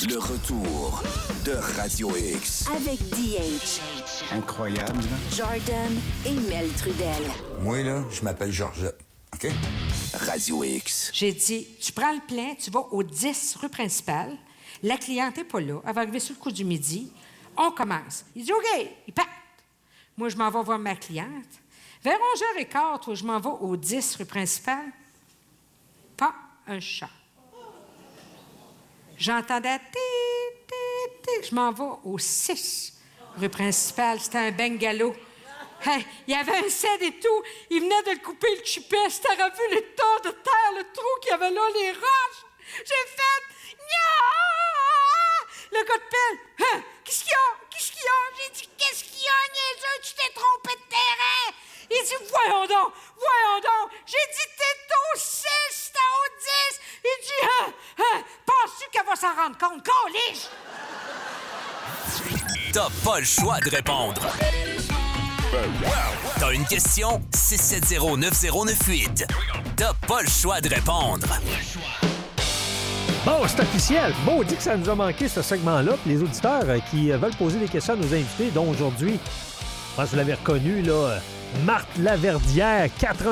Le retour de Radio X. Avec DH, Incroyable. Jordan et Mel Trudel. Moi, là, je m'appelle Georgette. OK? Radio X. J'ai dit, tu prends le plein, tu vas au 10 rue principale. La cliente n'est pas là. Elle va arriver sur le coup du midi. On commence. Il dit, OK, il part. Moi, je m'en vais voir ma cliente. Vers 11h15, toi, je m'en vais au 10 rue principale. Pas un chat. J'entendais je m'en vais au 6 rue principale. C'était un bungalow. Hey, il y avait un cèdre et tout. Il venait de le couper, le chipet. T'aurais vu les tas de terre, le trou qu'il y avait là, les roches. J'ai fait... Nya! Le gars de pelle. Hein? Qu'est-ce qu'il y a? Qu'est-ce qu'il y a? J'ai dit, qu'est-ce qu'il y a, niaiseux? Tu t'es trompé de terrain. Il dit, voyons donc. J'ai dit, t'es au 6, t'es au 10. Il dit, penses-tu qu'elle va s'en rendre compte? Coliche! T'as pas le choix de répondre. T'as une question? 670-9098. T'as pas le choix de répondre. Bon, c'est officiel. Bon, on dit que ça nous a manqué, ce segment-là. Puis les auditeurs qui veulent poser des questions à nos invités, dont aujourd'hui, je pense que vous l'avez reconnu, là, Marthe Laverdière,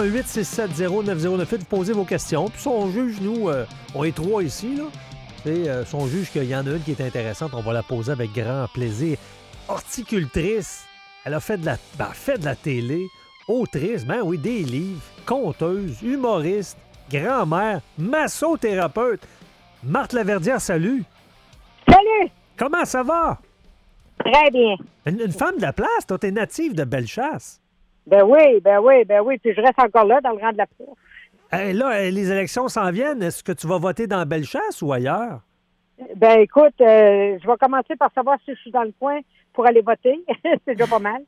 88-670-9098. Vous posez vos questions. Puis son juge, nous, on est trois ici, là. Et son juge qu'il y en a une qui est intéressante, on va la poser avec grand plaisir. Horticultrice, elle a fait de la télé, autrice, ben oui, des livres, conteuse, humoriste, grand-mère, massothérapeute. Marthe Laverdière, salut! Salut! Comment ça va? Très bien. Une femme de la place, toi, t'es native de Bellechasse. Ben oui. Puis je reste encore là, dans le rang de la cour. Là, les élections s'en viennent. Est-ce que tu vas voter dans Bellechasse ou ailleurs? Ben écoute, je vais commencer par savoir si je suis dans le coin pour aller voter. C'est déjà pas mal.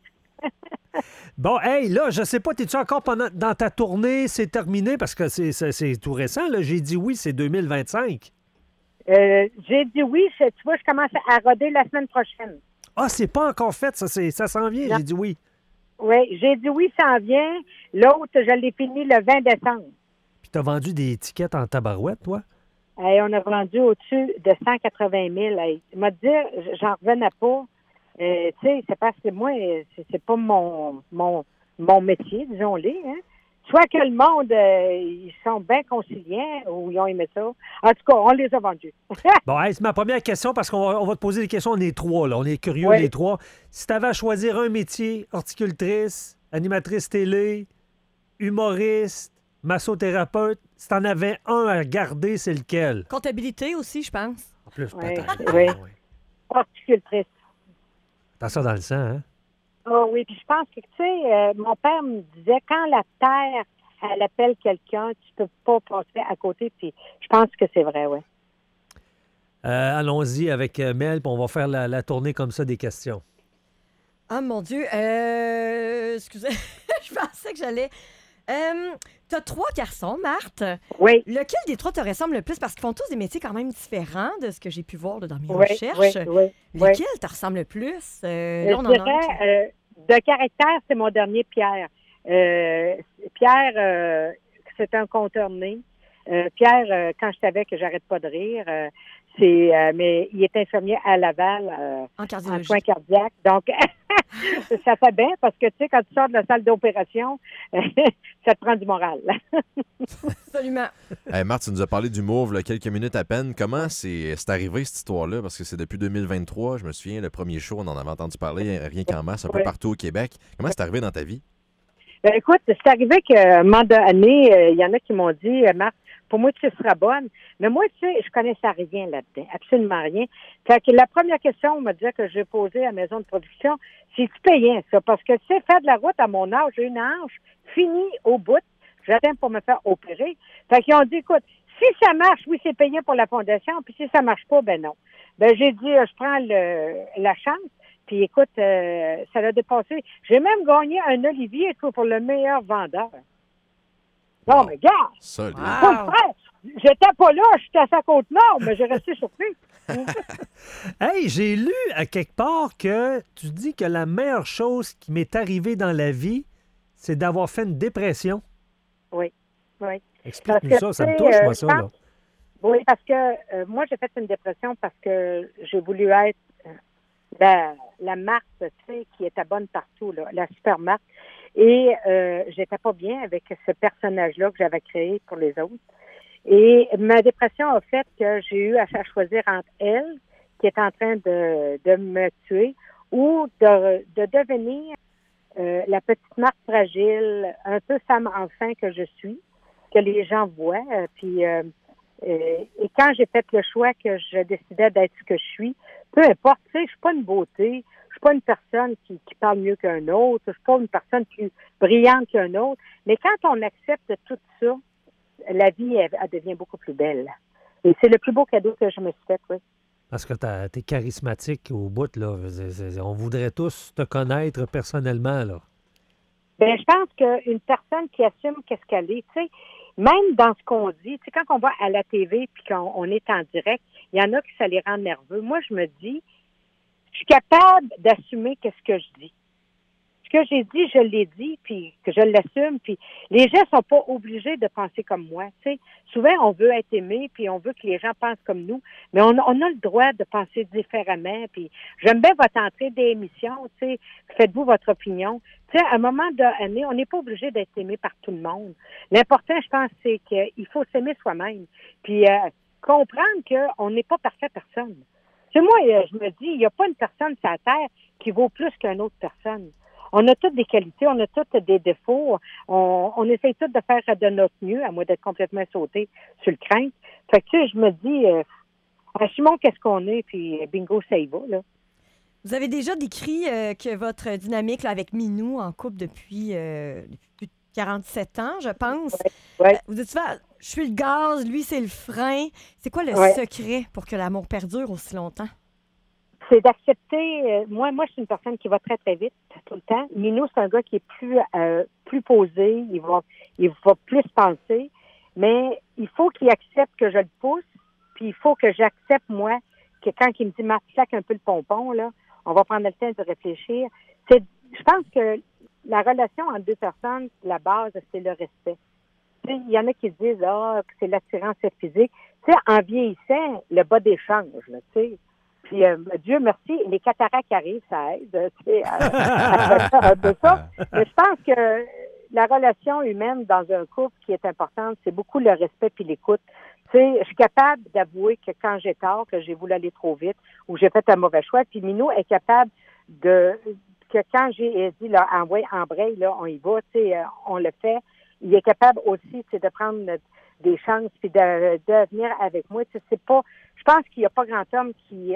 Bon, hey, là, je sais pas, t'es-tu encore dans ta tournée? C'est terminé parce que c'est tout récent, là. J'ai dit oui, c'est 2025. J'ai dit oui. Tu vois, je commence à roder la semaine prochaine. Ah, c'est pas encore fait, ça s'en vient, Non. J'ai dit oui. Oui, j'ai dit oui, ça en vient. L'autre, je l'ai fini le 20 décembre. Puis t'as vendu des étiquettes en tabarouette, toi? Hey, on a vendu au-dessus de 180 000. Hey. Il m'a dit, j'en revenais pas. Tu sais, c'est parce que moi, c'est pas mon métier, disons-le. Hein? Soit que le monde, ils sont bien conciliants ou ils ont aimé ça. En tout cas, on les a vendus. Bon, hey, c'est ma première question parce qu'on va te poser des questions. On est trois, là. On est curieux, Oui. les trois. Si tu avais à choisir un métier, horticultrice, animatrice télé, humoriste, massothérapeute, si tu en avais un à garder, c'est lequel? Comptabilité aussi, je pense. En plus, Oui, peut-être. oui. Oui. Horticultrice. T'as ça dans le sang, hein? Oh oui, puis je pense que, tu sais, mon père me disait, quand la terre, elle appelle quelqu'un, tu peux pas passer à côté, puis je pense que c'est vrai, oui. Allons-y avec Mel, puis on va faire la tournée comme ça des questions. Ah, mon Dieu. Excusez, je pensais que j'allais... T'as 3 garçons, Marthe. Oui. Lequel des 3 te ressemble le plus? Parce qu'ils font tous des métiers quand même différents de ce que j'ai pu voir là, dans mes Oui, recherches. oui. Lequel te ressemble le plus? Là, on Je en a un dirais, de caractère, c'est mon dernier, Pierre. Pierre, c'est un contourné. Pierre, quand je savais que j'arrête pas de rire, mais il est infirmier à Laval en en cardiologie. soins cardiaques. Donc, ça fait bien parce que, tu sais, quand tu sors de la salle d'opération, ça te prend du moral. Absolument. Hey, Marthe, tu nous as parlé d'humour il y a quelques minutes à peine. Comment c'est arrivé, cette histoire-là? Parce que c'est depuis 2023, je me souviens, le premier show, on en avait entendu parler, rien qu'en masse, un peu Oui. partout au Québec. Comment c'est arrivé dans ta vie? Ben, écoute, c'est arrivé qu'à un moment donné, il y en a qui m'ont dit, Marc, pour moi, tu seras bonne. Mais moi, tu sais, je connaissais rien là-dedans, absolument rien. Fait que la première question, on m'a dit que j'ai posée à la maison de production, c'est-tu payant, ça? Parce que, tu sais, faire de la route à mon âge, j'ai une hanche finie au bout. J'attends pour me faire opérer. Fait qu'ils ont dit, écoute, si ça marche, oui, c'est payant pour la fondation, puis si ça marche pas, ben non. Ben, j'ai dit, je prends la chance. Puis écoute, ça l'a dépassé. J'ai même gagné un Olivier pour le meilleur vendeur. Non, mais gars, Solide. faut le faire. J'étais pas là, j'étais à sa Côte-Nord, mais j'ai resté surpris. Hey, j'ai lu à quelque part que tu dis que la meilleure chose qui m'est arrivée dans la vie, c'est d'avoir fait une dépression. Oui. Explique-nous Parce que, ça me tu sais, touche, moi, ça. je Là. pense- Oui, parce que moi, j'ai fait une dépression parce que j'ai voulu être la marque, tu sais, qui était bonne partout, là, la super marque. Et j'étais pas bien avec ce personnage-là que j'avais créé pour les autres. Et ma dépression a fait que j'ai eu à choisir entre elle, qui est en train de me tuer, ou de devenir la petite marque fragile, un peu femme enfant que je suis, que les gens voient. Et quand j'ai fait le choix que je décidais d'être ce que je suis, peu importe, tu sais, je suis pas une beauté, je suis pas une personne qui parle mieux qu'un autre, je suis pas une personne plus brillante qu'un autre, mais quand on accepte tout ça, la vie, elle devient beaucoup plus belle. Et c'est le plus beau cadeau que je me suis fait, oui. Parce que t'es charismatique au bout, là. On voudrait tous te connaître personnellement, là. Ben, je pense qu'une personne qui assume qu'est-ce qu'elle est, tu sais, même dans ce qu'on dit, tu sais, quand on va à la TV puis qu'on est en direct, il y en a qui ça les rend nerveux. Moi, je me dis, je suis capable d'assumer qu'est-ce que je dis. Ce que j'ai dit, je l'ai dit, puis que je l'assume, puis les gens sont pas obligés de penser comme moi, tu sais. Souvent, on veut être aimé, puis on veut que les gens pensent comme nous, mais on a le droit de penser différemment, puis j'aime bien votre entrée d'émission, tu sais, faites-vous votre opinion. Tu sais, à un moment donné, on n'est pas obligé d'être aimé par tout le monde. L'important, je pense, c'est qu'il faut s'aimer soi-même, puis comprendre qu'on n'est pas parfait personne. Tu sais, moi, je me dis, il n'y a pas une personne sur la Terre qui vaut plus qu'une autre personne. On a toutes des qualités, on a toutes des défauts. On essaye toutes de faire de notre mieux, à moins d'être complètement sauté sur le crâne. Fait que, tu sais, je me dis, assumons qu'est-ce qu'on est, puis bingo, ça y va, là. Vous avez déjà décrit que votre dynamique là, avec Minou en couple depuis plus de 47 ans, je pense. Ouais. Vous dites souvent, je suis le gaz, lui, c'est le frein. C'est quoi le secret pour que l'amour perdure aussi longtemps? C'est d'accepter. Moi, je suis une personne qui va très, très vite, tout le temps. Minou, c'est un gars qui est plus posé. Il va plus penser. Mais il faut qu'il accepte que je le pousse. Puis il faut que j'accepte, moi, que quand il me dit, Marthe, claque un peu le pompon, là, on va prendre le temps de réfléchir. Je pense que la relation entre deux personnes, la base, c'est le respect. Tu sais, il y en a qui disent, que c'est l'attirance physique. Tu sais, en vieillissant, le bas d'échange, là, tu sais. Puis, Dieu merci, les cataractes arrivent, ça aide, tu sais, un peu ça. Mais je pense que la relation humaine dans un couple qui est importante, c'est beaucoup le respect puis l'écoute. Tu sais, je suis capable d'avouer que quand j'ai tort, que j'ai voulu aller trop vite ou j'ai fait un mauvais choix, puis Minou est capable que quand j'ai dit, là, embraye, là, on y va, tu sais, on le fait. Il est capable aussi, tu sais, de prendre des chances puis de venir avec moi. Tu sais, c'est pas, je pense qu'il n'y a pas grand homme qui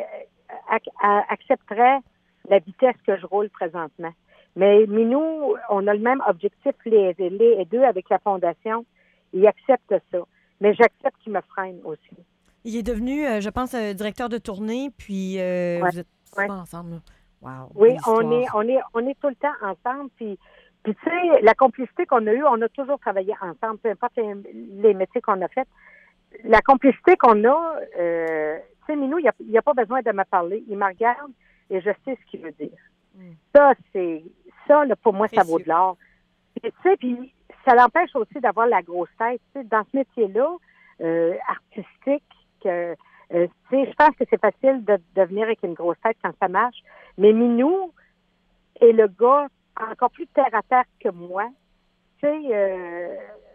accepterait la vitesse que je roule présentement. Mais Minou, on a le même objectif les deux avec la fondation. Il accepte ça. Mais j'accepte qu'il me freine aussi. Il est devenu, je pense, directeur de tournée, puis vous êtes souvent ensemble. Là. Wow. Oui, on est tout le temps ensemble, puis tu sais, la complicité qu'on a eue, on a toujours travaillé ensemble, peu importe les métiers qu'on a faits. La complicité qu'on a, tu sais, Minou, il n'y a pas besoin de me parler. Il me regarde et je sais ce qu'il veut dire. Ça, là, pour moi, ça vaut de l'or. Puis, tu sais, puis ça l'empêche aussi d'avoir la grosse tête. Tu sais, dans ce métier-là, artistique, tu sais, je pense que c'est facile de venir avec une grosse tête quand ça marche. Mais Minou est le gars encore plus terre à terre que moi. Tu sais,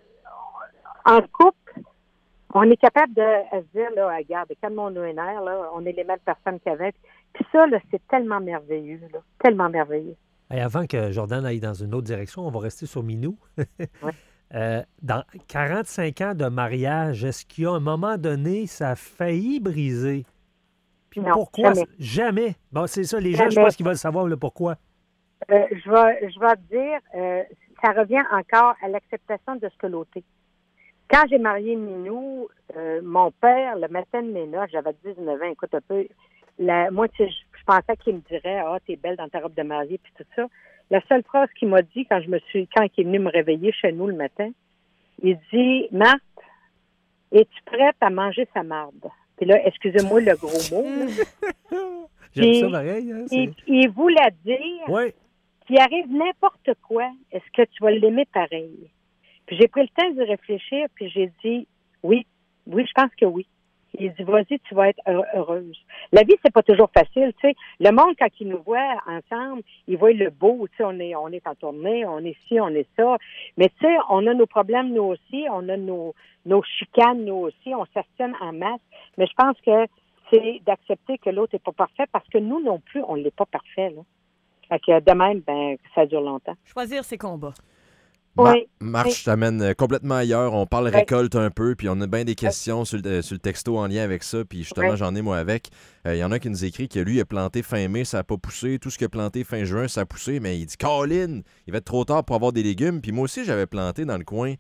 en couple, on est capable de se dire, là, regarde, calmons-nous les nerfs, là, on est les mêmes personnes qu'avant. Puis ça, là, c'est tellement merveilleux, là, tellement merveilleux. Et avant que Jordan aille dans une autre direction, on va rester sur Minou. Oui. Dans 45 ans de mariage, est-ce qu'il y a un moment donné, ça a failli briser? Puis non, pourquoi? Jamais. Bon, c'est ça, les gens, je pense qu'ils veulent savoir le pourquoi. Je vais te dire, ça revient encore à l'acceptation de ce que l'autre est. Quand j'ai marié Minou, mon père, le matin de mes noces, j'avais 19 ans, écoute un peu, moi, tu sais, je pensais qu'il me dirait, t'es belle dans ta robe de mariée, puis tout ça. La seule phrase qu'il m'a dit quand il est venu me réveiller chez nous le matin, il dit, Marthe, es-tu prête à manger sa marde? Puis là, excusez-moi le gros mot. J'aime ça pareil. Hein, il voulait dire qu'il arrive n'importe quoi, est-ce que tu vas l'aimer pareil? Puis j'ai pris le temps de réfléchir, puis j'ai dit, oui, je pense que oui. Il dit, vas-y, tu vas être heureuse. La vie, c'est pas toujours facile, tu sais. Le monde, quand il nous voit ensemble, il voit le beau, tu sais, on est en tournée, on est ci, on est ça. Mais tu sais, on a nos problèmes, nous aussi, on a nos chicanes, nous aussi, on s'assume en masse. Mais je pense que c'est d'accepter que l'autre n'est pas parfait parce que nous non plus, on ne l'est pas parfait, là. Fait que de même, ben, ça dure longtemps. Choisir ses combats. Oui. Marc, je t'amène complètement ailleurs. On parle récolte un peu, puis on a bien des questions sur le texto en lien avec ça, puis justement, j'en ai moi avec. Il y en a un qui nous écrit que lui, il a planté fin mai, ça n'a pas poussé. Tout ce qu'il a planté fin juin, ça a poussé, mais il dit « Colin, il va être trop tard pour avoir des légumes. » Puis moi aussi, j'avais planté dans le coin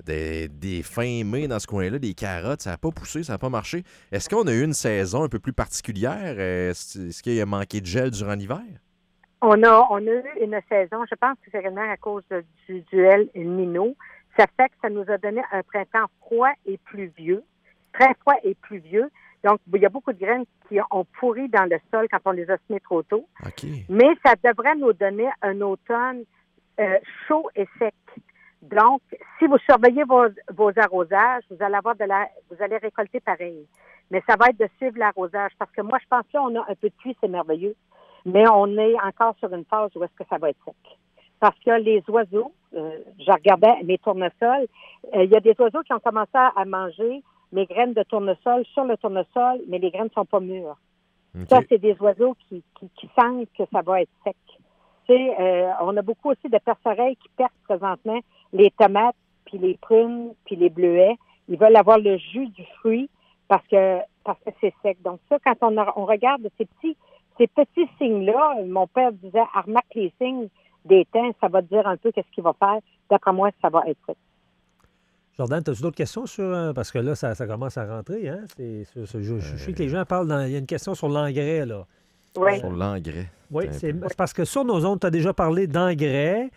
des fin mai, dans ce coin-là, des carottes. Ça n'a pas poussé, ça n'a pas marché. Est-ce qu'on a eu une saison un peu plus particulière? Est-ce qu'il a manqué de gel durant l'hiver? On a eu une saison, je pense que c'est vraiment à cause du duel Nino. Ça fait que ça nous a donné un printemps froid et pluvieux, très froid et pluvieux. Donc, il y a beaucoup de graines qui ont pourri dans le sol quand on les a semées trop tôt. Okay. Mais ça devrait nous donner un automne chaud et sec. Donc, si vous surveillez vos arrosages, vous allez récolter pareil. Mais ça va être de suivre l'arrosage. Parce que moi, je pense que là, on a un peu de pluie, c'est merveilleux. Mais on est encore sur une phase où est-ce que ça va être sec. Parce que les oiseaux, je regardais mes tournesols, il y a des oiseaux qui ont commencé à manger mes graines de tournesol sur le tournesol, mais les graines ne sont pas mûres. Okay. Ça, c'est des oiseaux qui sentent que ça va être sec. Tu sais, on a beaucoup aussi de perce-oreilles qui percent présentement les tomates, puis les prunes, puis les bleuets. Ils veulent avoir le jus du fruit parce que c'est sec. Donc ça, quand on regarde ces petits signes-là, mon père disait, remarque les signes des temps, ça va te dire un peu qu'est-ce qu'il va faire. D'après moi, ça va être sec. Jordan, as-tu d'autres questions sur... parce que là, ça commence à rentrer, hein? Je sais que les gens parlent... Il y a une question sur l'engrais, là. Oui. Sur l'engrais. Oui, c'est parce que sur nos ondes, tu as déjà parlé d'engrais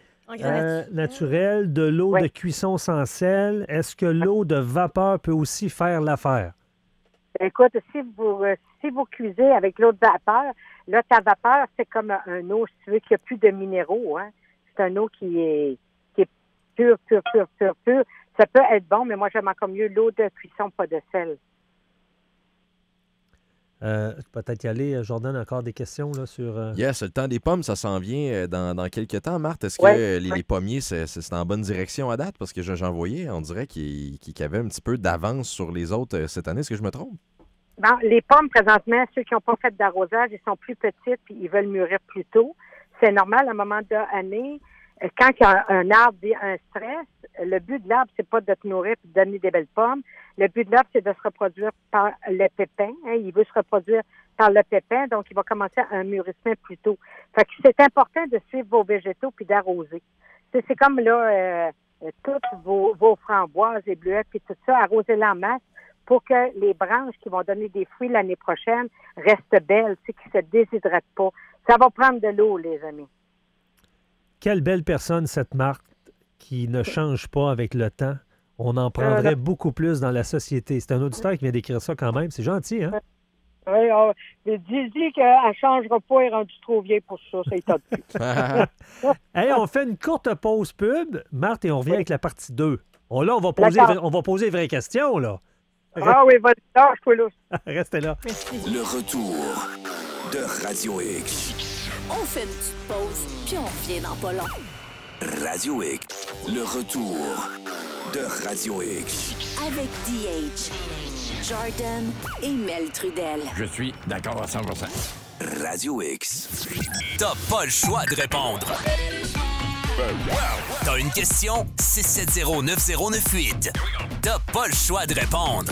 naturel, de l'eau de cuisson sans sel. Est-ce que l'eau de vapeur peut aussi faire l'affaire? Écoute, si vous cuisez avec l'eau de vapeur, là, ta vapeur, c'est comme un eau, si tu veux, qui n'a plus de minéraux, hein. C'est un eau qui est pure. Ça peut être bon, mais moi, j'aime encore mieux l'eau de cuisson, pas de sel. Peut-être y aller, Jordan, encore des questions là, sur... Yes, le temps des pommes, ça s'en vient dans quelques temps, Marthe. Est-ce que les pommiers, c'est en bonne direction à date? Parce que j'en voyais, on dirait qu'il y avait un petit peu d'avance sur les autres cette année. Est-ce que je me trompe? Bon, les pommes, présentement, ceux qui n'ont pas fait d'arrosage, ils sont plus petites puis ils veulent mûrir plus tôt. C'est normal, à un moment de l'année, quand un arbre vit un stress, le but de l'arbre, c'est pas de te nourrir et de donner des belles pommes. Le but de l'arbre, c'est de se reproduire par le pépin. Hein. Il veut se reproduire par le pépin, donc il va commencer un mûrissement plus tôt. Fait que c'est important de suivre vos végétaux puis d'arroser. C'est comme là, toutes vos framboises et bleuets puis tout ça, arrosez-les en masse pour que les branches qui vont donner des fruits l'année prochaine restent belles, qu'ils ne se déshydratent pas. Ça va prendre de l'eau, les amis. Quelle belle personne, cette Marthe, qui ne change pas avec le temps. On en prendrait beaucoup plus dans la société. C'est un auditeur qui vient d'écrire ça quand même. C'est gentil, hein? Oui, dis qu'elle ne changera pas, elle est rendue trop vieille pour ça. Ça y tente plus. Hey, on fait une courte pause pub, Marthe, et on revient avec la partie 2. On va poser les vraies questions, là. Ah oui, vas-y, lâche-toi là. Restez là. Le retour de Radio X. On fait une petite pause, puis on revient dans pas long. Radio X. Le retour de Radio X. Avec DH, Jordan et Mel Trudel. Je suis d'accord à 100%. Radio X. T'as pas le choix de répondre. T'as une question? 670-9098. T'as pas le choix de répondre.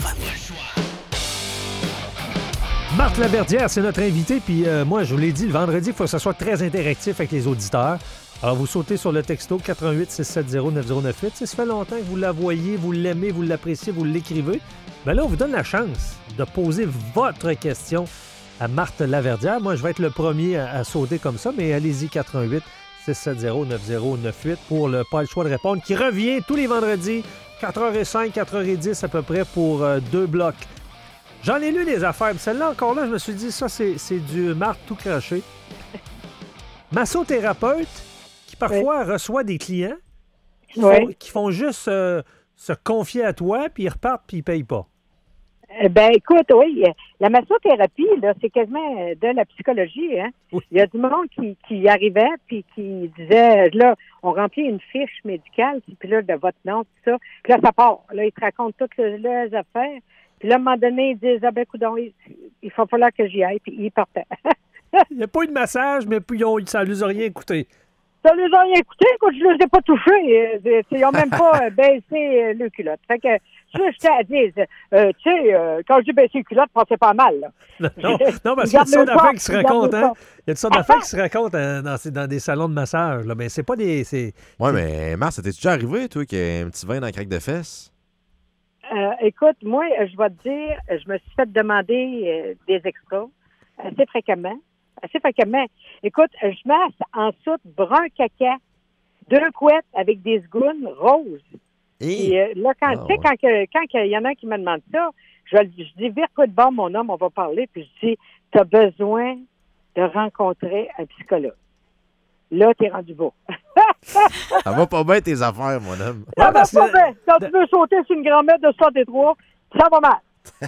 Marthe Laverdière, c'est notre invitée. Puis moi, je vous l'ai dit, le vendredi, il faut que ça soit très interactif avec les auditeurs. Alors, vous sautez sur le texto 88-670-9098. Ça fait longtemps que vous la voyez, vous l'aimez, vous l'appréciez, vous l'écrivez. Bien là, on vous donne la chance de poser votre question à Marthe Laverdière. Moi, je vais être le premier à sauter comme ça, mais allez-y, 88-670-9098 pour le Pas le choix de répondre, qui revient tous les vendredis, 4h05, 4h10 à peu près pour 2 blocs. J'en ai lu des affaires, mais celle-là, encore là, je me suis dit, ça, c'est du Marthe tout craché. Massothérapeute qui parfois reçoit des clients qui font juste se confier à toi, puis ils repartent, puis ils ne payent pas. Écoute, oui, la massothérapie, là, c'est quasiment de la psychologie, hein. Oui. Il y a du monde qui arrivait puis qui disait, là, on remplit une fiche médicale, puis là, de votre nom, tout ça. Puis là, ça part. Là, ils te racontent toutes les affaires. Puis là, à un moment donné, ils disent, coudonc, il va falloir que j'y aille, puis ils partaient. Il n'y a pas eu de massage, mais puis ça ne les a rien coûté. Ça les a rien coûté, écoute, je ne les ai pas touchés. Ils n'ont même pas baissé le culotte. Fait que, je t'ai à dire, tu sais, quand je dis baisser le culotte, pensez pas mal, là. Non, parce qu'il y a toutes sortes d'affaires qui se racontent, hein? Il y a toutes sortes d'affaires qui se racontent dans des salons de massage, là. Mais c'est pas des... Ouais, mais Marc, ça t'est déjà arrivé, toi, qu'il y ait un petit vin dans la craque de fesses? Écoute, moi, je vais te dire, je me suis fait demander des extras assez fréquemment. Écoute, je masse en soute brun caca, 2 couettes avec des sgounes roses. Puis là, quand il y en a un qui me demande ça, je dis, vire-toi de bord, mon homme, on va parler. Puis je dis, tu as besoin de rencontrer un psychologue. Là, t'es rendu beau. Ça va pas bien tes affaires, mon homme. Ça va pas bien. Quand tu veux sauter sur une grand-mère de 63, ça va mal.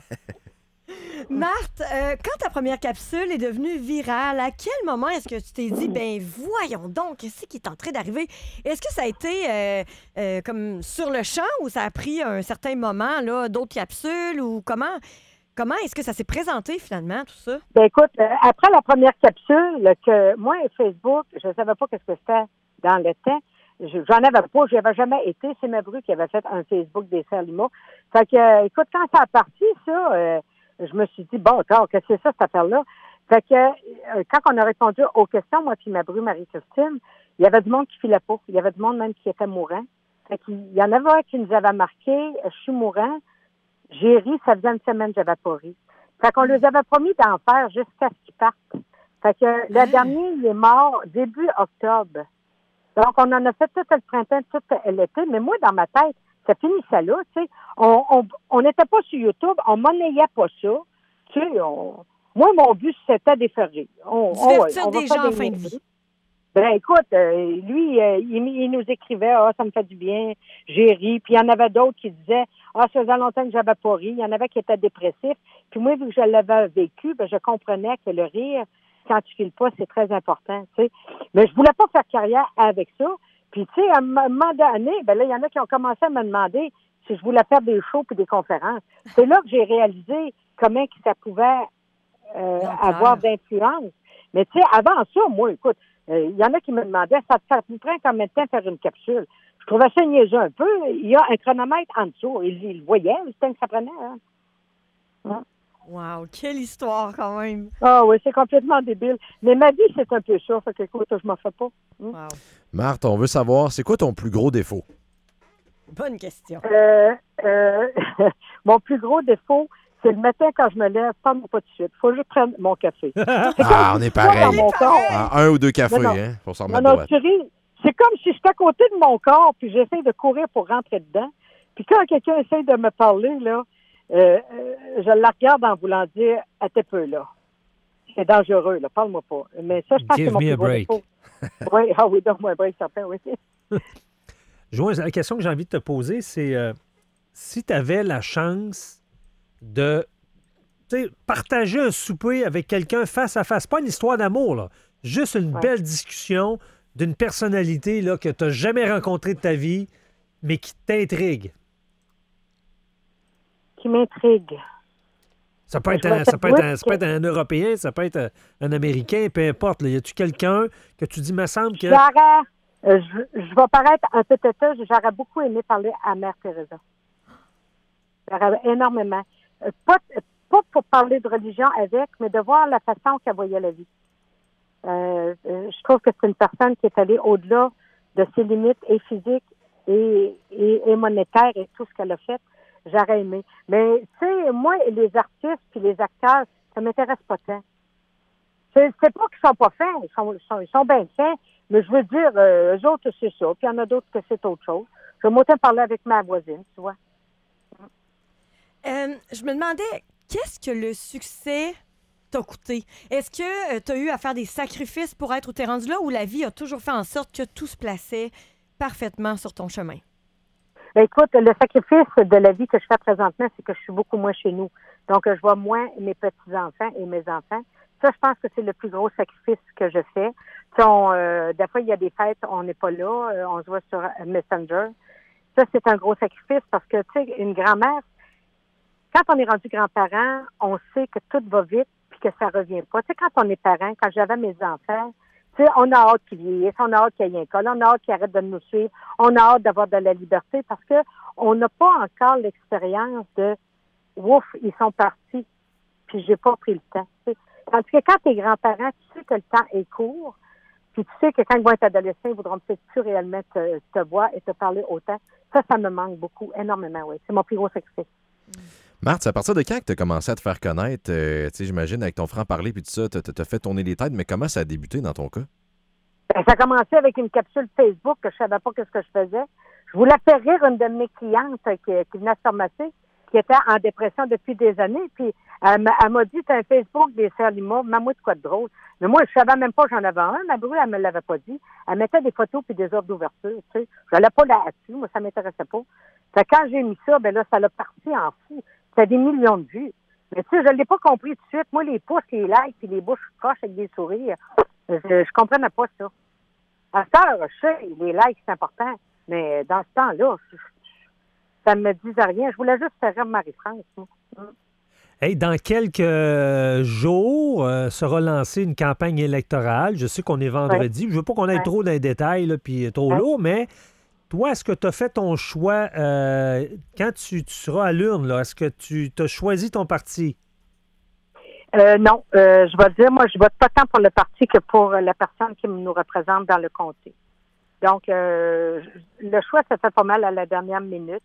Marthe, quand ta première capsule est devenue virale, à quel moment est-ce que tu t'es dit, voyons donc, qu'est-ce qui est en train d'arriver? Est-ce que ça a été comme sur le champ ou ça a pris un certain moment, là, d'autres capsules ou comment est-ce que ça s'est présenté finalement, tout ça? Écoute, après la première capsule, que moi, Facebook, je ne savais pas ce que c'était dans le temps. J'en avais pas, j'y avais jamais été. C'est ma bru qui avait fait un Facebook des Salima. Fait que, écoute, quand ça a parti, ça, je me suis dit, bon, d'accord, qu'est-ce que c'est ça, cette affaire-là? Fait que, quand on a répondu aux questions, moi puis ma bru Marie-Christine, il y avait du monde qui filait pas. Il y avait du monde même qui était mourant. Fait qu'il y en avait un qui nous avait marqué, je suis mourant, j'ai ri, ça faisait une semaine que j'avais pas ri. Fait qu'on leur avait promis d'en faire jusqu'à ce qu'ils partent. Fait que le dernier, il est mort début octobre. Donc, on en a fait tout le printemps, tout l'été, mais moi, dans ma tête, ça finissait là, tu sais. On n'était pas sur YouTube, on monnayait pas ça. Tu sais, moi, mon but, c'était de faire rire. Divertir des gens en fin de vie. Écoute, lui, il nous écrivait, ça me fait du bien, j'ai ri. Puis il y en avait d'autres qui disaient, ça faisait longtemps que j'avais pas ri. Il y en avait qui étaient dépressifs. Puis moi, vu que je l'avais vécu, je comprenais que le rire, quand tu files pas, c'est très important, tu sais. Mais je voulais pas faire carrière avec ça. Puis, tu sais, à un moment donné, là, il y en a qui ont commencé à me demander si je voulais faire des shows puis des conférences. C'est là que j'ai réalisé comment que ça pouvait avoir d'influence. Mais, tu sais, avant ça, moi, écoute, il y en a qui me demandaient, ça te prend combien de temps faire une capsule? Je trouvais ça niaiseux un peu. Il y a un chronomètre en dessous. Il le voyait, le temps que ça prenait. Hein? Ouais. Wow, quelle histoire quand même. Ah oui, c'est complètement débile. Mais ma vie, c'est un peu ça. Fait que, écoute, je m'en fais pas. Wow. Marthe, on veut savoir, c'est quoi ton plus gros défaut? Bonne question. Mon plus gros défaut, c'est le matin quand je me lève, pas de suite. Faut que je prenne mon café. On est pareil. Mon corps. Un ou deux cafés, hein, pour s'en remettre droite. Tu ris. C'est comme si j'étais à côté de mon corps, puis j'essaie de courir pour rentrer dedans. Puis quand quelqu'un essaie de me parler, là, je la regarde en voulant dire, à tes peu, là. C'est dangereux, là. Parle-moi pas. Mais ça, je pense que c'est mon plus gros défaut. Oui, donne-moi un break, certain, oui. Jo, la question que j'ai envie de te poser, c'est si tu avais la chance de partager un souper avec quelqu'un face à face, pas une histoire d'amour, là, juste une belle discussion d'une personnalité là, que tu n'as jamais rencontrée de ta vie, mais qui t'intrigue. Qui m'intrigue. Ça peut être un Européen, ça peut être un Américain, peu importe. Là. Y a-tu quelqu'un que tu dis, me semble que... Je vais paraître un peu têteuse, j'aurais beaucoup aimé parler à Mère Teresa. J'aurais énormément. Pas pour parler de religion avec, mais de voir la façon qu'elle voyait la vie. Je trouve que c'est une personne qui est allée au-delà de ses limites et physiques et monétaires et tout ce qu'elle a fait. J'aurais aimé. Mais, tu sais, moi, les artistes puis les acteurs, ça m'intéresse pas tant. C'est pas qu'ils sont pas fins. Ils sont bien fins. Mais je veux dire, eux autres, c'est ça. Puis il y en a d'autres que c'est autre chose. Je vais m'autant parler avec ma voisine, tu vois. Je me demandais, qu'est-ce que le succès t'a coûté? Est-ce que tu as eu à faire des sacrifices pour être où t'es rendu là ou la vie a toujours fait en sorte que tout se plaçait parfaitement sur ton chemin? Écoute, le sacrifice de la vie que je fais présentement, c'est que je suis beaucoup moins chez nous. Donc, je vois moins mes petits-enfants et mes enfants. Ça, je pense que c'est le plus gros sacrifice que je fais. Des fois, il y a des fêtes, on n'est pas là, on se voit sur Messenger. Ça, c'est un gros sacrifice parce que, tu sais, une grand-mère, quand on est rendu grand-parent, on sait que tout va vite puis que ça revient pas. Tu sais, quand on est parent, quand j'avais mes enfants, tu sais, on a hâte qu'ils vieillissent, on a hâte qu'il y ait un col, on a hâte qu'ils arrêtent de nous suivre, on a hâte d'avoir de la liberté parce que on n'a pas encore l'expérience de ouf, ils sont partis, puis j'ai pas pris le temps. Tu sais. Tandis que quand tu es grand-parent, tu sais que le temps est court, puis tu sais que quand ils vont être adolescents, ils voudront peut-être plus réellement te voir et te parler autant. Ça me manque beaucoup, énormément, oui. C'est mon plus gros sacrifice. Marthe, c'est à partir de quand que tu as commencé à te faire connaître? Tu sais, j'imagine, avec ton franc-parler puis tout ça, tu as fait tourner les têtes, mais comment ça a débuté dans ton cas? Ben, ça a commencé avec une capsule Facebook que je savais pas ce que je faisais. Je voulais faire rire une de mes clientes qui venait se ramasser, qui était en dépression depuis des années, puis elle m'a dit, t'as un Facebook des sœurs Lima, mets-moi de quoi de drôle. Mais moi, je savais même pas que j'en avais un. Ma brûle, elle me l'avait pas dit. Elle mettait des photos puis des offres d'ouverture, tu sais. Je n'allais pas là-dessus, moi, ça m'intéressait pas. Fait que quand j'ai mis ça, ben là, ça l'a parti en fou. Ça a des millions de vues. Mais tu sais, je l'ai pas compris tout de suite. Moi, les pouces, les likes puis les bouches croches avec des sourires, je comprenais pas ça. À cette heure, je sais, les likes, c'est important. Mais dans ce temps-là, ça ne me disait rien. Je voulais juste faire rire Marie-France. Hey, dans quelques jours, sera lancée une campagne électorale. Je sais qu'on est vendredi. Je ne veux pas qu'on aille trop dans les détails puis trop lourd, mais toi, est-ce que tu as fait ton choix quand tu seras à l'urne? Là, est-ce que tu as choisi ton parti? Non. Je vais te dire, moi, je vote pas tant pour le parti que pour la personne qui nous représente dans le comté. Donc, le choix s'est fait pas mal à la dernière minute.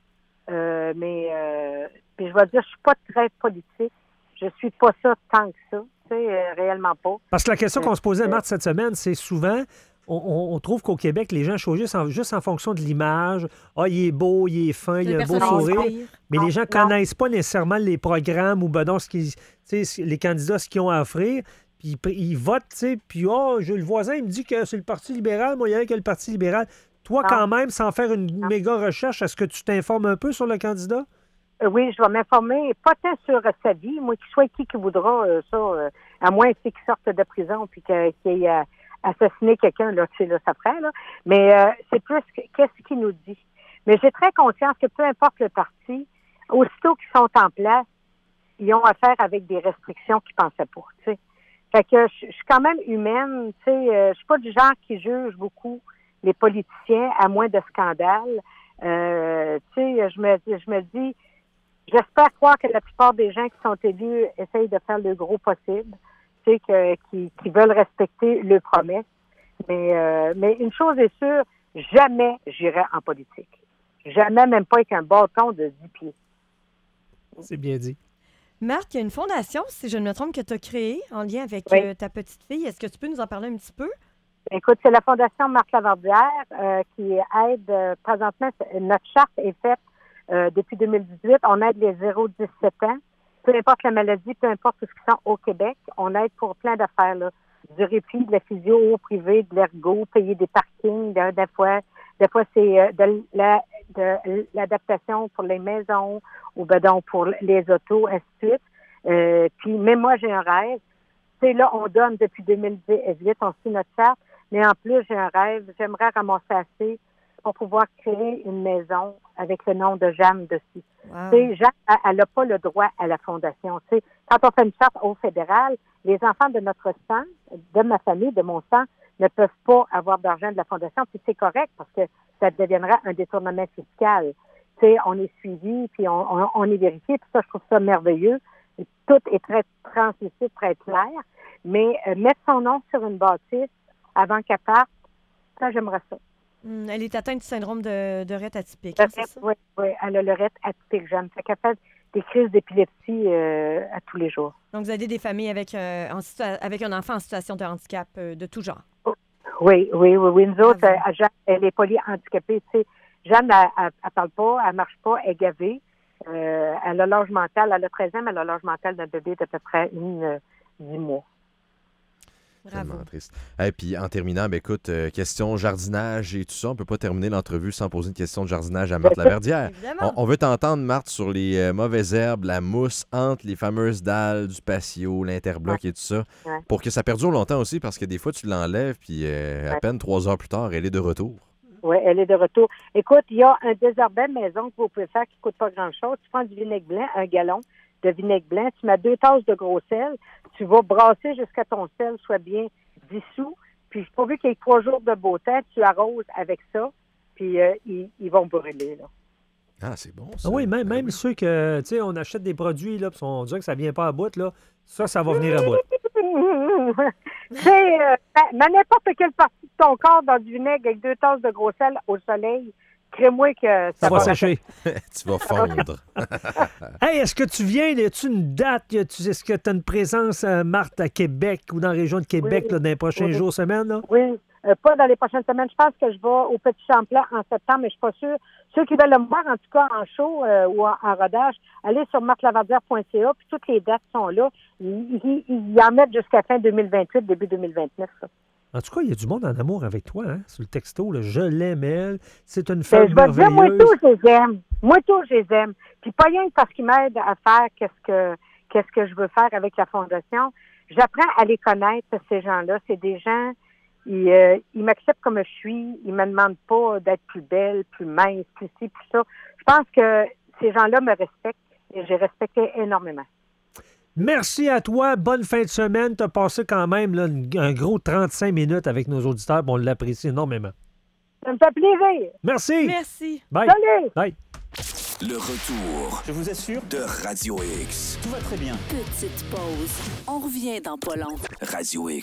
Puis je vais dire, je suis pas très politique. Je suis pas ça tant que ça. Tu sais, réellement pas. Parce que la question qu'on se posait, Marthe, cette semaine, c'est souvent, on trouve qu'au Québec, les gens choisissent juste en fonction de l'image. Ah, il est beau, il est fin, il a un beau sourire. Mais les gens ne connaissent pas nécessairement les programmes ou les candidats, ce qu'ils ont à offrir. Puis ils votent, tu sais. Puis, le voisin, il me dit que c'est le Parti libéral. Moi, il y a que le Parti libéral. Toi, quand même, sans faire une méga recherche, est-ce que tu t'informes un peu sur le candidat? Oui, je vais m'informer, pas tant sur sa vie, moi, qu'il soit qui voudra, à moins qu'il sorte de prison puis qu'il ait assassiné quelqu'un, là, tu sais, là, ça ferait, là. Mais c'est plus qu'est-ce qu'il nous dit. Mais j'ai très conscience que peu importe le parti, aussitôt qu'ils sont en place, ils ont affaire avec des restrictions qu'ils pensaient pas, tu sais. Fait que je suis quand même humaine, tu sais, je suis pas du genre qui juge beaucoup les politiciens à moins de scandales. Tu sais, je me dis, j'espère croire que la plupart des gens qui sont élus essayent de faire le gros possible, tu sais, qui veulent respecter leurs promesses. Mais une chose est sûre, jamais j'irai en politique. Jamais, même pas avec un bâton de 10 pieds. C'est bien dit. Marc, il y a une fondation, si je ne me trompe, que tu as créée en lien avec ta petite fille. Est-ce que tu peux nous en parler un petit peu? Écoute, c'est la Fondation Marthe Laverdière qui aide présentement. Notre charte est faite depuis 2018. On aide les 0-17 ans. Peu importe la maladie, peu importe ce qu'ils sont au Québec, on aide pour plein d'affaires. Là. Du répit, de la physio au privé, de l'ergo, payer des parkings. Des fois c'est de l'adaptation pour les maisons ou donc pour les autos, ainsi de suite. Puis même moi, j'ai un rêve. Tu sais, là, on donne depuis 2018, on suit notre charte. Mais en plus, j'ai un rêve. J'aimerais ramasser assez pour pouvoir créer une maison avec le nom de Jeanne dessus. Wow. Tu sais, Jeanne, elle n'a pas le droit à la fondation. Tu sais, quand on fait une charte au fédéral, les enfants de notre sang, de ma famille, de mon sang, ne peuvent pas avoir d'argent de la fondation. Puis c'est correct parce que ça deviendra un détournement fiscal. Tu sais, on est suivi, puis on est vérifié. Puis ça, je trouve ça merveilleux. Tout est très translucide, très clair. Mais mettre son nom sur une bâtisse avant qu'elle parte, ça, j'aimerais ça. Elle est atteinte du syndrome de Rett atypique, c'est ça? Oui, elle a le Rett atypique jeune. Fait qu'elle fait des crises d'épilepsie à tous les jours. Donc, vous aidez des familles avec un enfant en situation de handicap de tout genre? Oui. Nous autres, Jeanne, elle est polyhandicapée. Tu sais, Jeanne, elle parle pas, elle marche pas, elle est gavée. Elle a l'âge mental, elle a 13 ans, mais elle a l'âge mental d'un bébé d'à peu près 10 mois. Bravo. Tellement triste. Et puis en terminant, ben écoute, question jardinage et tout ça, on peut pas terminer l'entrevue sans poser une question de jardinage à Marthe Laverdière. Évidemment. On veut t'entendre, Marthe, sur les mauvaises herbes, la mousse entre les fameuses dalles du patio, l'interbloc et tout ça, pour que ça perdure longtemps aussi, parce que des fois, tu l'enlèves, puis à peine 3 heures plus tard, elle est de retour. Oui, elle est de retour. Écoute, il y a un désherbant maison que vous pouvez faire qui ne coûte pas grand-chose. Tu prends du vinaigre blanc, 1 gallon de vinaigre blanc, tu mets 2 tasses de gros sel, tu vas brasser jusqu'à ton sel soit bien dissous, puis pourvu qu'il y ait 3 jours de beau temps, tu arroses avec ça, puis ils vont brûler, là. Ah, c'est bon, ça. Ah oui, même ceux que, tu sais, on achète des produits, là, puis on dirait que ça vient pas à bout, là, ça va venir à bout. Tu sais, mets n'importe quelle partie de ton corps dans du vinaigre avec 2 tasses de gros sel au soleil, crée-moi que Ça va sécher. Tu vas fondre. Hey, est-ce que tu viens, as-tu une date? Est-ce que tu as une présence, Marthe, à Québec ou dans la région de Québec là, dans les prochains jours, semaines? Là? Oui, pas dans les prochaines semaines. Je pense que je vais au Petit Champlain en septembre, mais je suis pas sûre. Ceux qui veulent le voir, en tout cas, en show ou en rodage, allez sur martelavardière.ca, puis toutes les dates sont là. Ils en mettent jusqu'à fin 2028, début 2029. Ça. En tout cas, il y a du monde en amour avec toi, hein, sur le texto. Là, je l'aime, elle. C'est une femme je vais te dire, merveilleuse. moi, tous, je les aime. Moi, tous, je les aime. Puis pas rien que parce qu'ils m'aident à faire qu'est-ce que je veux faire avec la Fondation. J'apprends à les connaître, ces gens-là. C'est des gens, ils m'acceptent comme je suis. Ils me demandent pas d'être plus belle, plus mince, plus ci, plus ça. Je pense que ces gens-là me respectent et j'ai respecté énormément. Merci à toi. Bonne fin de semaine. Tu as passé quand même là, un gros 35 minutes avec nos auditeurs. On l'apprécie énormément. Ça me fait plaisir. Merci. Merci. Bye. Salut. Bye. Le retour Je vous assure, de Radio X. tout va très bien. Petite pause. On revient dans pas long. Radio X.